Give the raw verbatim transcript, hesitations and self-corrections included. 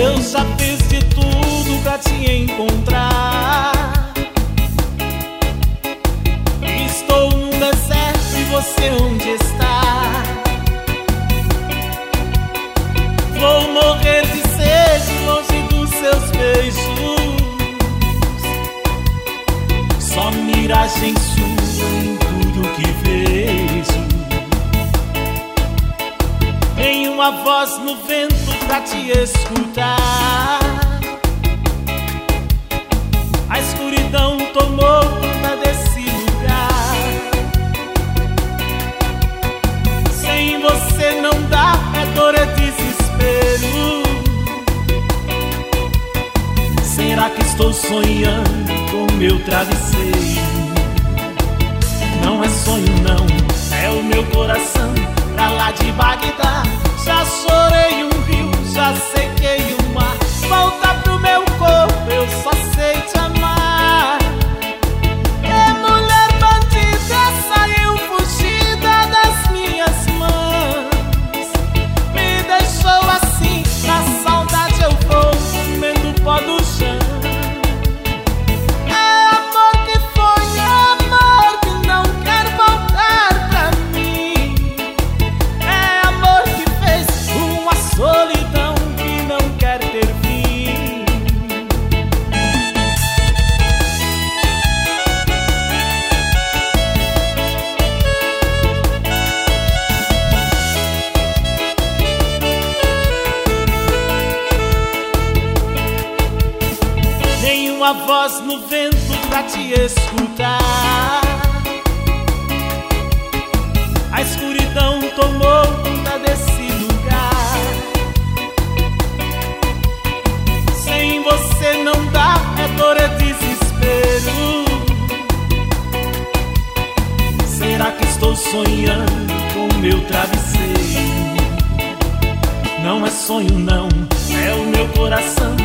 Eu já fiz de tudo pra te encontrar. Estou num deserto e você onde está? Vou morrer de sede longe dos seus beijos. Só miragem sua em tudo que vejo. Tem uma voz no vento pra te escutar. A escuridão tomou conta desse lugar. Sem você não dá, é dor, é desespero. Será que estou sonhando com meu travesseiro? Não é sonho não, é o meu coração pra lá de Bagdá. Já chorei um rio, já sequei o mar. Volta pro meu corpo, eu só sei te amar. É mulher bandida, saiu fugida das minhas mãos. Me deixou assim, na saudade eu vou comendo pó do chão. Uma voz no vento pra te escutar. A escuridão tomou conta desse lugar. Sem você não dá, é dor, é desespero. Será que estou sonhando com meu travesseiro? Não é sonho não, é o meu coração